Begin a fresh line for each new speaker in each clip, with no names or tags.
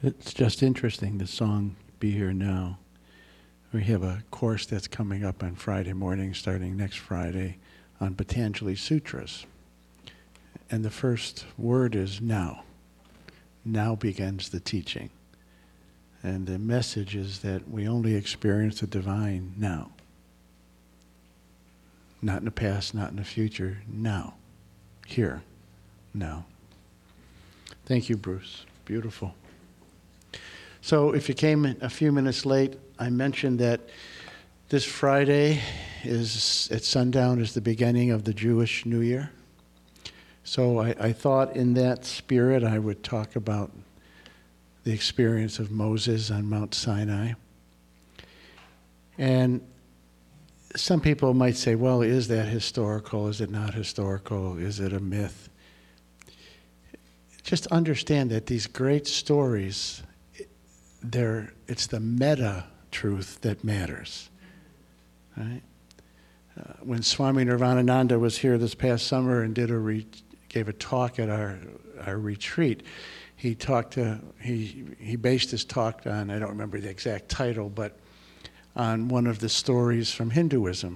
It's just interesting, the song Be Here Now. We have a course that's coming up on Friday morning, starting next Friday, on Patanjali Sutras. And the first word is now. Now begins the teaching. And the message is that we only experience the divine now. Not in the past, not in the future, now. Here, now. Thank you, Bruce. Beautiful. So if you came a few minutes late, I mentioned that this Friday is at sundown is the beginning of the Jewish New Year. So I thought in that spirit I would talk about the experience of Moses on Mount Sinai. And some people might say, well, is that historical? Is it not historical? Is it a myth? Just understand that these great stories, it's the meta truth that matters, right? When Swami Nirvanananda was here this past summer and gave a talk at our retreat, he based his talk on, I don't remember the exact title, but on one of the stories from Hinduism.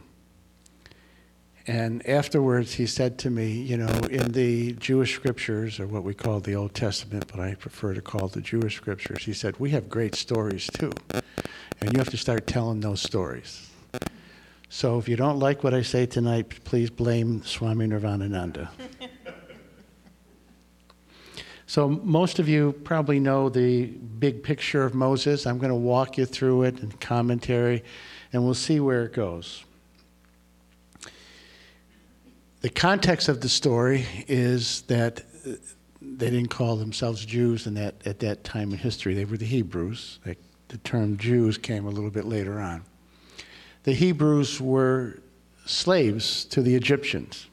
And afterwards he said to me, in the Jewish scriptures, or what we call the Old Testament, but I prefer to call it the Jewish scriptures, he said, we have great stories too. And you have to start telling those stories. So if you don't like what I say tonight, please blame Swami Nirvanananda. So most of you probably know the big picture of Moses. I'm going to walk you through it in commentary, and we'll see where it goes. The context of the story is that they didn't call themselves Jews at that time in history. They were the Hebrews. The term Jews came a little bit later on. The Hebrews were slaves to the Egyptians.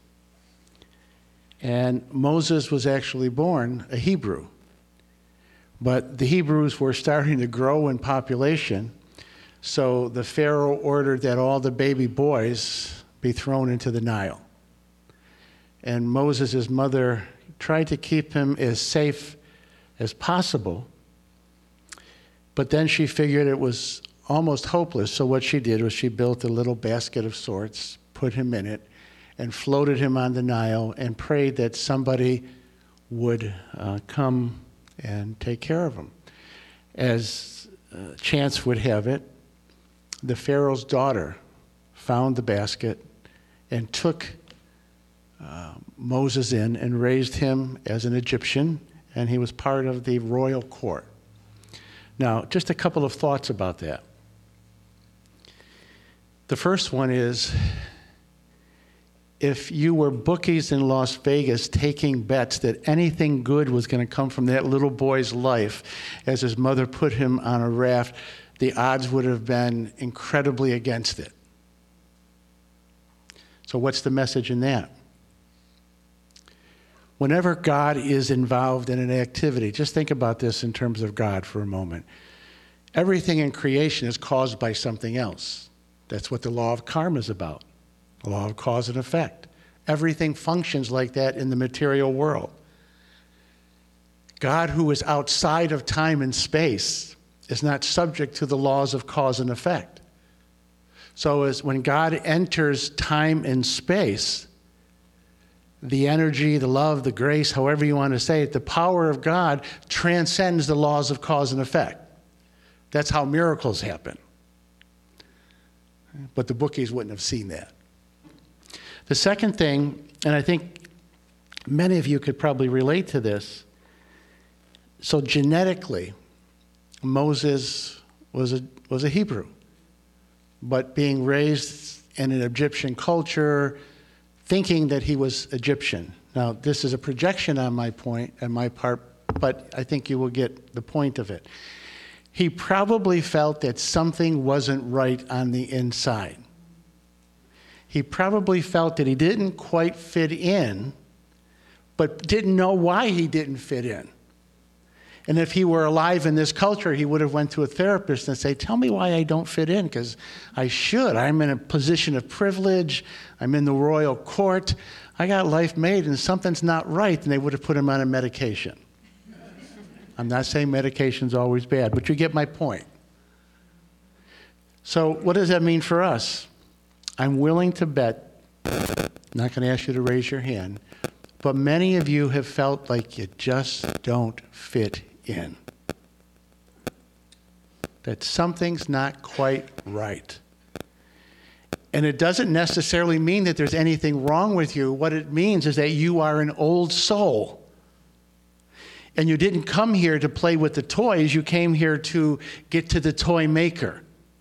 And Moses was actually born a Hebrew. But the Hebrews were starting to grow in population, so the Pharaoh ordered that all the baby boys be thrown into the Nile. And Moses' mother tried to keep him as safe as possible, but then she figured it was almost hopeless, so what she did was she built a little basket of sorts, put him in it, and floated him on the Nile and prayed that somebody would come and take care of him. As chance would have it, the Pharaoh's daughter found the basket and took Moses in and raised him as an Egyptian, and he was part of the royal court. Now, just a couple of thoughts about that. The first one is, if you were bookies in Las Vegas taking bets that anything good was going to come from that little boy's life as his mother put him on a raft, the odds would have been incredibly against it. So what's the message in that? Whenever God is involved in an activity, just think about this in terms of God for a moment. Everything in creation is caused by something else. That's what the law of karma is about. The law of cause and effect. Everything functions like that in the material world. God, who is outside of time and space, is not subject to the laws of cause and effect. So as when God enters time and space, the energy, the love, the grace, however you want to say it, the power of God transcends the laws of cause and effect. That's how miracles happen. But the bookies wouldn't have seen that. The second thing, and I think many of you could probably relate to this, so genetically, Moses was a Hebrew, but being raised in an Egyptian culture, thinking that he was Egyptian. Now, this is a projection on my part, but I think you will get the point of it. He probably felt that something wasn't right on the inside. He probably felt that he didn't quite fit in, but didn't know why he didn't fit in. And if he were alive in this culture, he would have went to a therapist and say, tell me why I don't fit in, because I should. I'm in a position of privilege. I'm in the royal court. I got life made, and something's not right. And they would have put him on a medication. I'm not saying medication's always bad, but you get my point. So what does that mean for us? I'm willing to bet, not going to ask you to raise your hand, but many of you have felt like you just don't fit in. That something's not quite right. And it doesn't necessarily mean that there's anything wrong with you. What it means is that you are an old soul. And you didn't come here to play with the toys. You came here to get to the toy maker.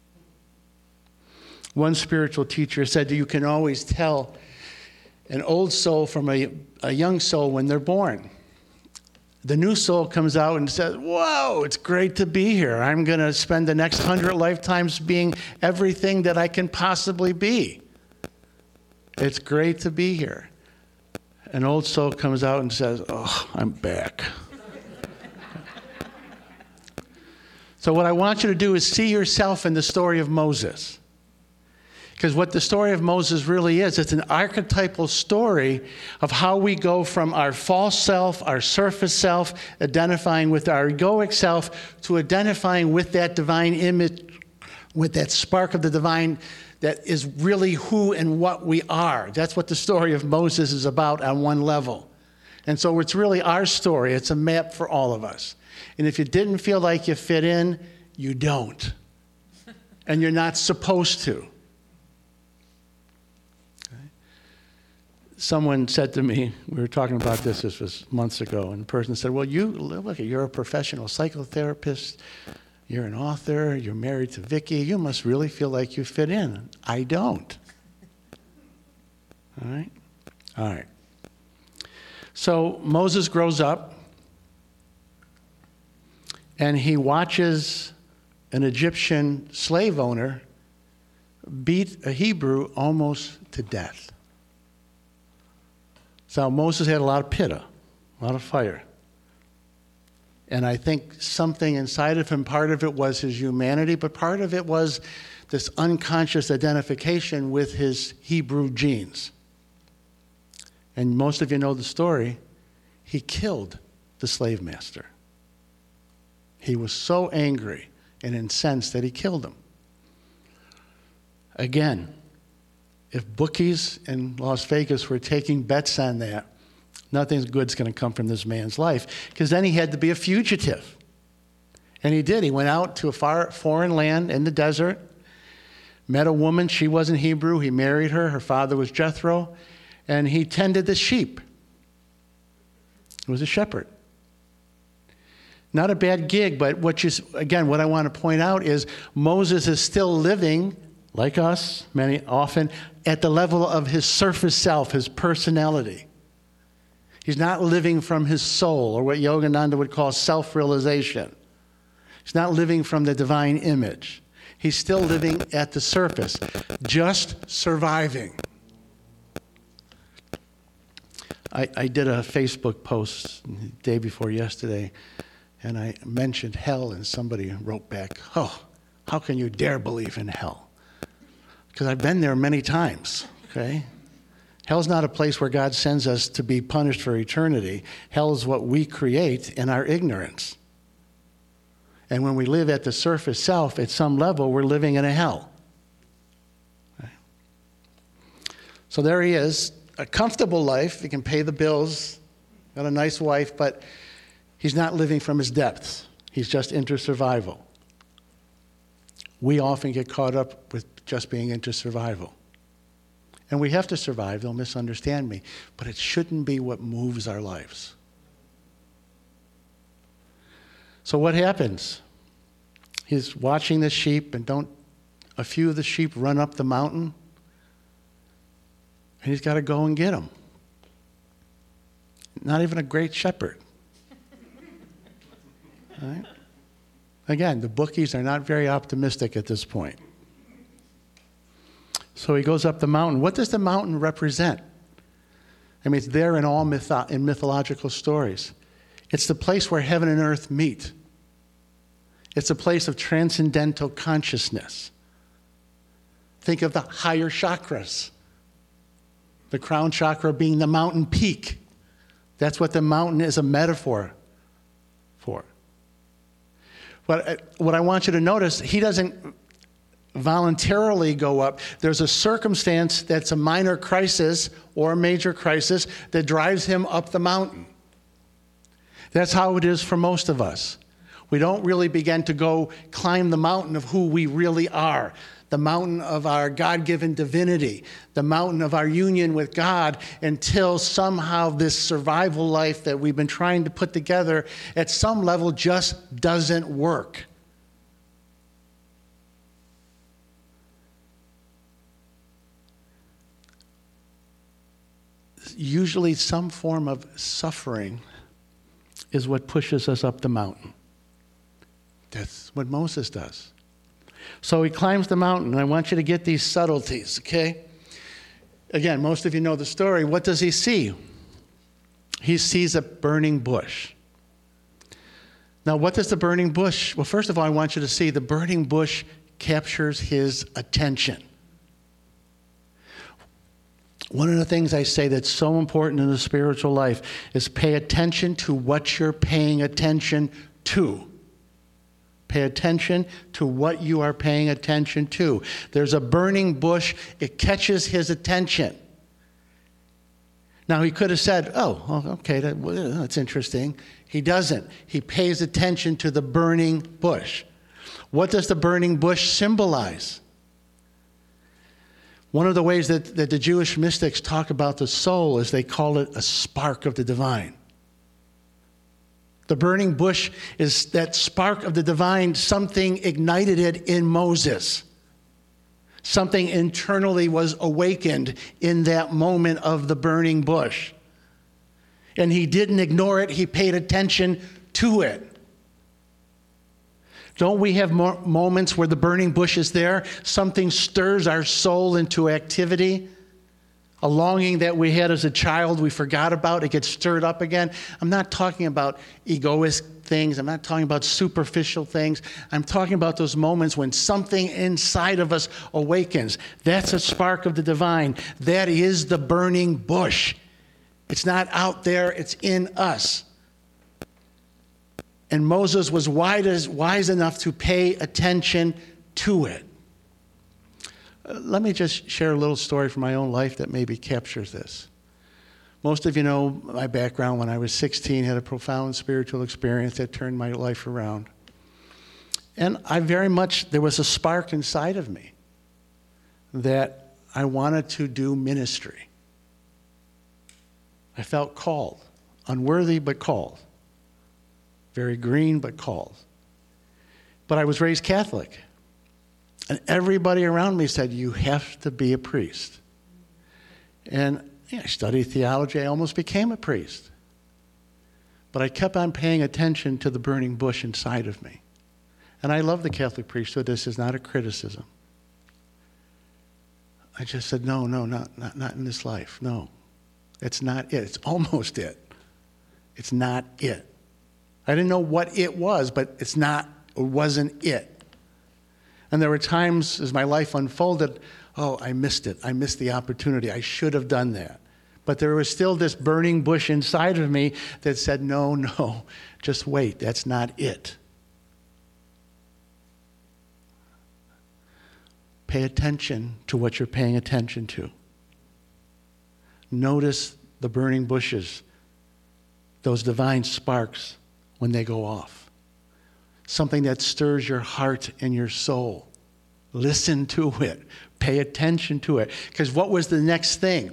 One spiritual teacher said that you can always tell an old soul from a young soul when they're born. The new soul comes out and says, whoa, it's great to be here. I'm going to spend the next 100 lifetimes being everything that I can possibly be. It's great to be here. An old soul comes out and says, oh, I'm back. So what I want you to do is see yourself in the story of Moses. Because what the story of Moses really is, it's an archetypal story of how we go from our false self, our surface self, identifying with our egoic self, to identifying with that divine image, with that spark of the divine that is really who and what we are. That's what the story of Moses is about on one level. And so it's really our story. It's a map for all of us. And if you didn't feel like you fit in, you don't. And you're not supposed to. Someone said to me, we were talking about this was months ago, and the person said, well, you're a professional psychotherapist, you're an author, you're married to Vicky, you must really feel like you fit in. I don't. All right? All right. So Moses grows up, and he watches an Egyptian slave owner beat a Hebrew almost to death. So Moses had a lot of pitta, a lot of fire. And I think something inside of him, part of it was his humanity, but part of it was this unconscious identification with his Hebrew genes. And most of you know the story. He killed the slave master. He was so angry and incensed that he killed him. Again, if bookies in Las Vegas were taking bets on that, nothing good's going to come from this man's life, because then he had to be a fugitive. And he did. He went out to a foreign land in the desert, met a woman. She wasn't Hebrew. He married her. Her father was Jethro, and he tended the sheep. He was a shepherd. Not a bad gig, but what I want to point out is Moses is still living, like us, often, at the level of his surface self, his personality. He's not living from his soul, or what Yogananda would call self-realization. He's not living from the divine image. He's still living at the surface, just surviving. I did a Facebook post the day before yesterday, and I mentioned hell, and somebody wrote back, oh, how can you dare believe in hell? Because I've been there many times, okay? Hell's not a place where God sends us to be punished for eternity. Hell is what we create in our ignorance. And when we live at the surface self, at some level, we're living in a hell. Okay? So there he is, a comfortable life. He can pay the bills, got a nice wife, but he's not living from his depths. He's just into survival. We often get caught up with just being into survival. And we have to survive, don't misunderstand me, but it shouldn't be what moves our lives. So what happens? He's watching the sheep, and a few of the sheep run up the mountain, and he's got to go and get them. Not even a great shepherd. All right? Again, the bookies are not very optimistic at this point. So he goes up the mountain. What does the mountain represent? I mean, it's there in all in mythological stories. It's the place where heaven and earth meet. It's a place of transcendental consciousness. Think of the higher chakras. The crown chakra being the mountain peak. That's what the mountain is a metaphor for. What I want you to notice, he doesn't voluntarily go up. There's a circumstance that's a minor crisis or a major crisis that drives him up the mountain. That's how it is for most of us. We don't really begin to go climb the mountain of who we really are, the mountain of our God-given divinity, the mountain of our union with God, until somehow this survival life that we've been trying to put together at some level just doesn't work. Usually some form of suffering is what pushes us up the mountain. That's what Moses does. So he climbs the mountain, and I want you to get these subtleties, okay? Again, most of you know the story. What does he see? He sees a burning bush. Now, what does the burning bush? Well, first of all, I want you to see the burning bush captures his attention. One of the things I say that's so important in the spiritual life is pay attention to what you're paying attention to. Pay attention to what you are paying attention to. There's a burning bush. It catches his attention. Now, he could have said, oh, okay, that's interesting. He doesn't. He pays attention to the burning bush. What does the burning bush symbolize? One of the ways that the Jewish mystics talk about the soul is they call it a spark of the divine. The burning bush is that spark of the divine. Something ignited it in Moses. Something internally was awakened in that moment of the burning bush. And he didn't ignore it. He paid attention to it. Don't we have moments where the burning bush is there? Something stirs our soul into activity. A longing that we had as a child we forgot about, it gets stirred up again. I'm not talking about egoist things. I'm not talking about superficial things. I'm talking about those moments when something inside of us awakens. That's a spark of the divine. That is the burning bush. It's not out there, it's in us. And Moses was wise enough to pay attention to it. Let me just share a little story from my own life that maybe captures this. Most of you know my background. When I was 16, had a profound spiritual experience that turned my life around. And there was a spark inside of me that I wanted to do ministry. I felt called, unworthy but called. Very green, but called. But I was raised Catholic. And everybody around me said, you have to be a priest. And I studied theology. I almost became a priest. But I kept on paying attention to the burning bush inside of me. And I love the Catholic priesthood. This is not a criticism. I just said, no, not in this life. No, it's not it. It's almost it. It's not it. I didn't know what it was, but it wasn't it. And there were times as my life unfolded, I missed it. I missed the opportunity. I should have done that. But there was still this burning bush inside of me that said, no, just wait. That's not it. Pay attention to what you're paying attention to. Notice the burning bushes, those divine sparks when they go off. Something that stirs your heart and your soul. Listen to it. Pay attention to it. Because what was the next thing?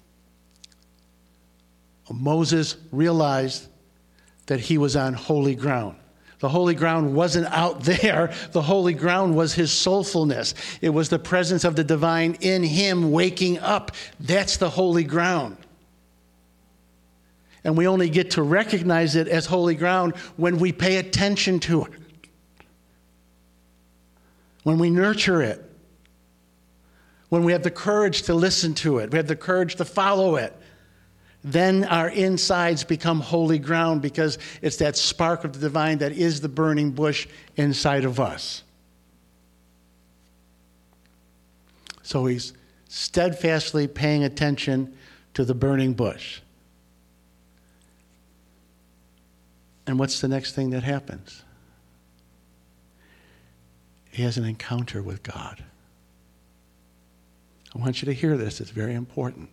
Moses realized that he was on holy ground. The holy ground wasn't out there. The holy ground was his soulfulness. It was the presence of the divine in him waking up. That's the holy ground. And we only get to recognize it as holy ground when we pay attention to it. When we nurture it. When we have the courage to listen to it. We have the courage to follow it. Then our insides become holy ground because it's that spark of the divine that is the burning bush inside of us. So he's steadfastly paying attention to the burning bush. And what's the next thing that happens? He has an encounter with God. I want you to hear this. It's very important.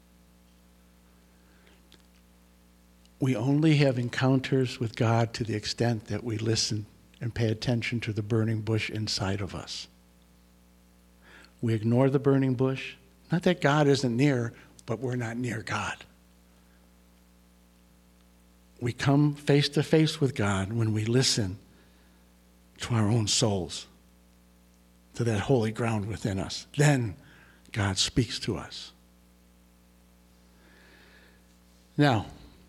We only have encounters with God to the extent that we listen and pay attention to the burning bush inside of us. We ignore the burning bush. Not that God isn't near, but we're not near God. We come face to face with God when we listen to our own souls, to that holy ground within us. Then God speaks to us. Now,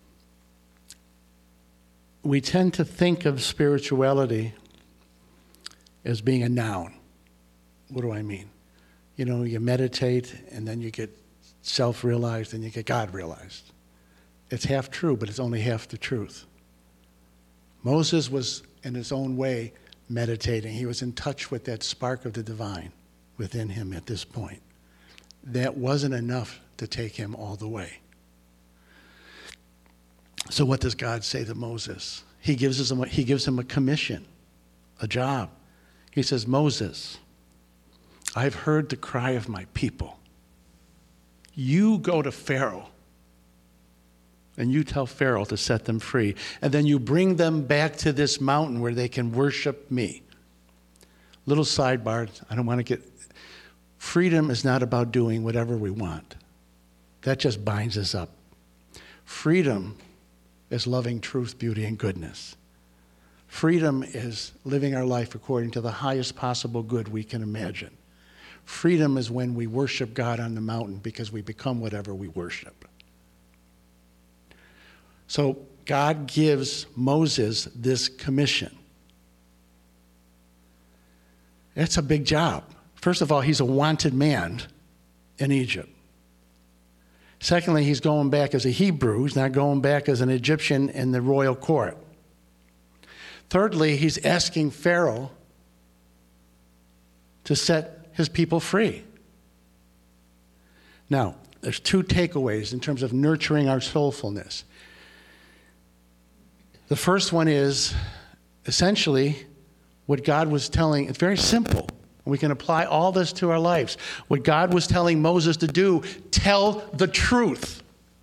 we tend to think of spirituality as being a noun. What do I mean? You know, you meditate and then you get self-realized and you get God-realized. It's half true, but it's only half the truth. Moses was, in his own way, meditating. He was in touch with that spark of the divine within him at this point. That wasn't enough to take him all the way. So what does God say to Moses? He gives him a commission, a job. He says, Moses, I've heard the cry of my people. You go to Pharaoh and you tell Pharaoh to set them free. And then you bring them back to this mountain where they can worship me. Little sidebar, I don't want to get... Freedom is not about doing whatever we want. That just binds us up. Freedom is loving truth, beauty, and goodness. Freedom is living our life according to the highest possible good we can imagine. Freedom is when we worship God on the mountain because we become whatever we worship. So God gives Moses this commission. It's a big job. First of all, he's a wanted man in Egypt. Secondly, he's going back as a Hebrew. He's not going back as an Egyptian in the royal court. Thirdly, he's asking Pharaoh to set his people free. Now, there's two takeaways in terms of nurturing our soulfulness. The first one is essentially what God was telling. It's very simple. We can apply all this to our lives. What God was telling Moses to do, tell the truth.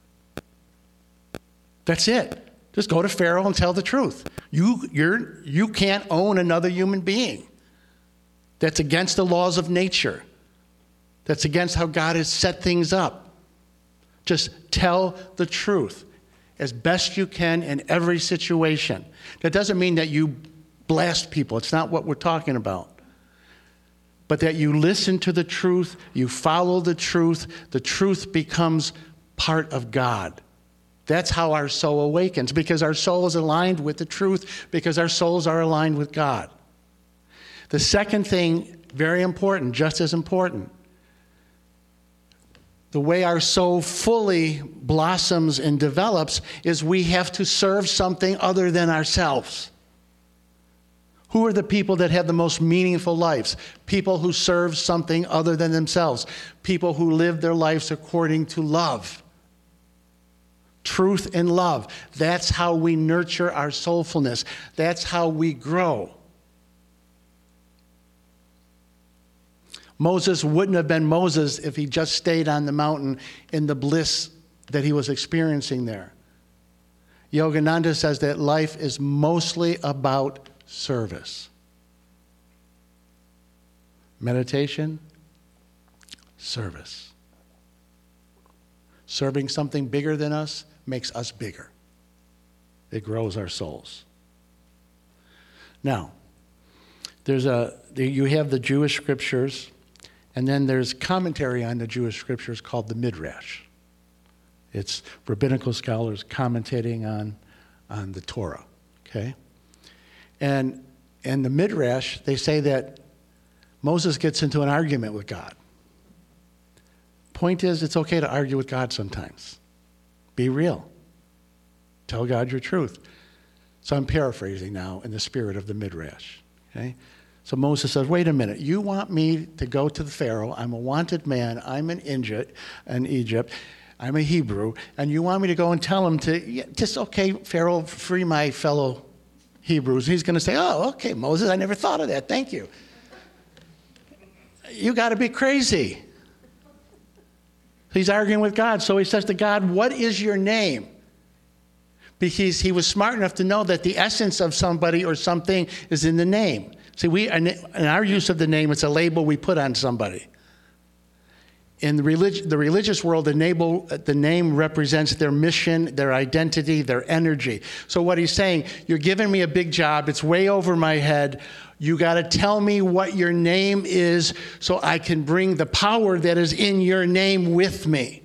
That's it. Just go to Pharaoh and tell the truth. You can't own another human being. That's against the laws of nature. That's against how God has set things up. Just tell the truth as best you can in every situation. That doesn't mean that you blast people. It's not what we're talking about. But that you listen to the truth, you follow the truth becomes part of God. That's how our soul awakens, because our soul is aligned with the truth, because our souls are aligned with God. The second thing, very important, just as important, the way our soul fully blossoms and develops is we have to serve something other than ourselves. Who are the people that have the most meaningful lives? People who serve something other than themselves. People who live their lives according to love. Truth and love. That's how we nurture our soulfulness. That's how we grow. Moses wouldn't have been Moses if he just stayed on the mountain in the bliss that he was experiencing there. Yogananda says that life is mostly about service. Meditation, service. Serving something bigger than us makes us bigger. It grows our souls. Now, you have the Jewish scriptures, and then there's commentary on the Jewish scriptures called the Midrash. It's rabbinical scholars commentating on the Torah, okay? And in the Midrash, they say that Moses gets into an argument with God. Point is, it's okay to argue with God sometimes. Be real. Tell God your truth. So I'm paraphrasing now in the spirit of the Midrash, okay? So Moses says, wait a minute, you want me to go to the Pharaoh, I'm a wanted man, I'm in Egypt, I'm a Hebrew, and you want me to go and tell him okay, Pharaoh, free my fellow Hebrews. He's going to say, oh, okay, Moses, I never thought of that, thank you. You got to be crazy. He's arguing with God. So he says to God, what is your name? Because he was smart enough to know that the essence of somebody or something is in the name. See, in our use of the name, it's a label we put on somebody. In the religious world, the name represents their mission, their identity, their energy. So what he's saying, you're giving me a big job. It's way over my head. You got to tell me what your name is so I can bring the power that is in your name with me.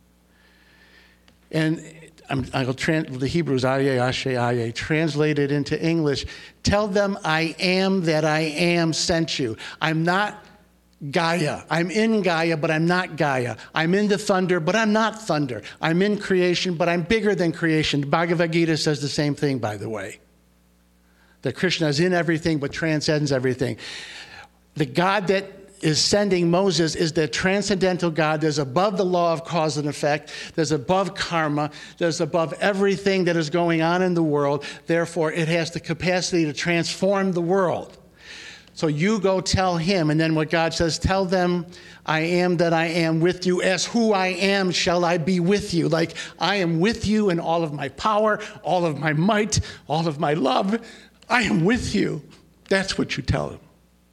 And the Hebrews, Aye, Ashe, Aye, translated into English. Tell them I am that I am sent you. I'm not Gaia. I'm in Gaia, but I'm not Gaia. I'm in the thunder, but I'm not thunder. I'm in creation, but I'm bigger than creation. The Bhagavad Gita says the same thing, by the way. That Krishna is in everything, but transcends everything. The God that is sending Moses is the transcendental God that's above the law of cause and effect, that's above karma, that's above everything that is going on in the world. Therefore, it has the capacity to transform the world. So you go tell him, and then what God says, tell them, I am that I am with you. As who I am shall I be with you. Like I am with you in all of my power, all of my might, all of my love. I am with you. That's what you tell him.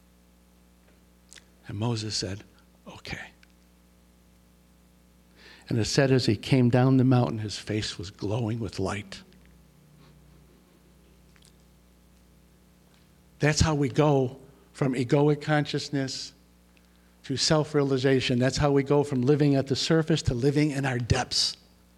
And Moses said, okay. And it said as he came down the mountain, his face was glowing with light. That's how we go from egoic consciousness to self-realization. That's how we go from living at the surface to living in our depths.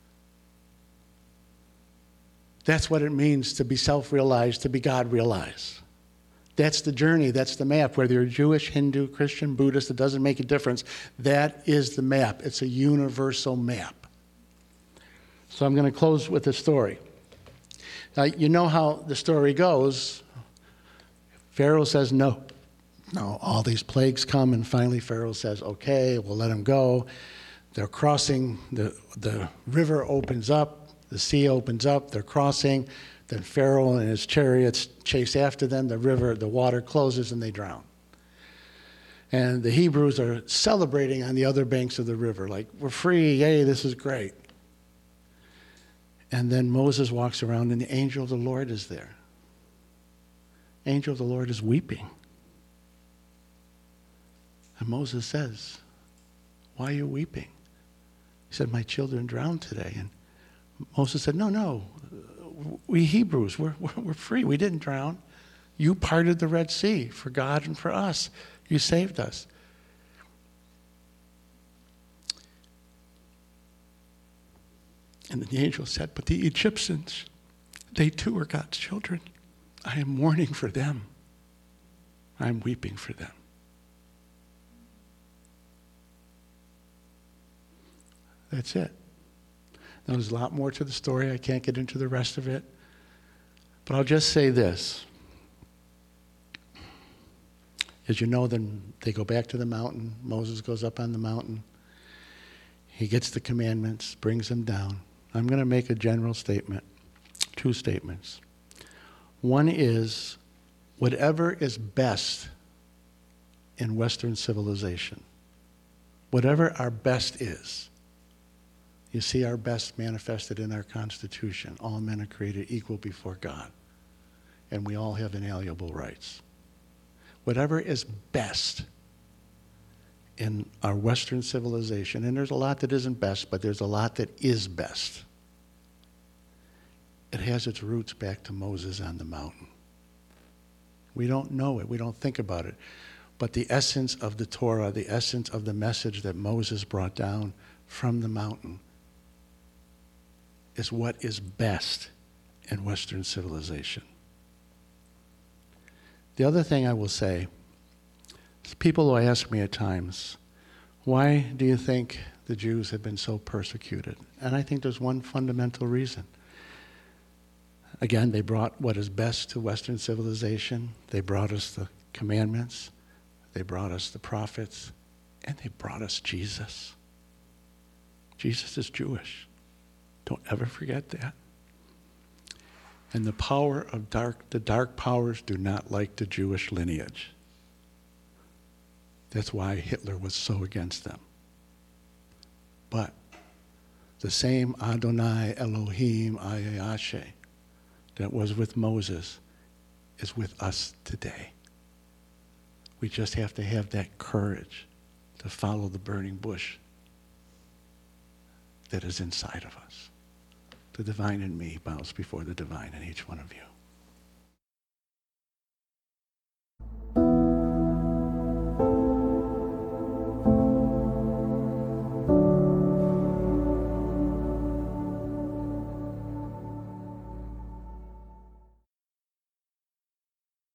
That's what it means to be self-realized, to be God-realized. That's the journey. That's the map. Whether you're Jewish, Hindu, Christian, Buddhist, it doesn't make a difference. That is the map. It's a universal map. So I'm going to close with a story. Now, you know how the story goes. Pharaoh says no. No, all these plagues come, and finally Pharaoh says, okay, we'll let them go. They're crossing, the river opens up, the sea opens up, they're crossing. Then Pharaoh and his chariots chase after them. The water closes, and they drown. And the Hebrews are celebrating on the other banks of the river, like, we're free, yay, this is great. And then Moses walks around, and the angel of the Lord is there. Angel of the Lord is weeping. And Moses says, why are you weeping? He said, my children drowned today. And Moses said, no, we Hebrews, we're free. We didn't drown. You parted the Red Sea for God and for us. You saved us. And then the angel said, but the Egyptians, they too are God's children. I am mourning for them. I am weeping for them. That's it. Now, there's a lot more to the story. I can't get into the rest of it. But I'll just say this. As you know, then they go back to the mountain. Moses goes up on the mountain. He gets the commandments, brings them down. I'm going to make a general statement, 2 statements. One is, whatever is best in Western civilization, whatever our best is, you see our best manifested in our Constitution. All men are created equal before God, and we all have inalienable rights. Whatever is best in our Western civilization, and there's a lot that isn't best, but there's a lot that is best. It has its roots back to Moses on the mountain. We don't know it. We don't think about it. But the essence of the Torah, the essence of the message that Moses brought down from the mountain is what is best in Western civilization. The other thing I will say is people will ask me at times, why do you think the Jews have been so persecuted? And I think there's one fundamental reason. Again, they brought what is best to Western civilization. They brought us the commandments. They brought us the prophets. And they brought us Jesus. Jesus is Jewish. Don't ever forget that. And the power of the dark powers do not like the Jewish lineage. That's why Hitler was so against them. But the same Adonai Elohim Ayayashe that was with Moses is with us today. We just have to have that courage to follow the burning bush that is inside of us. The divine in me bows before the divine in each one of you.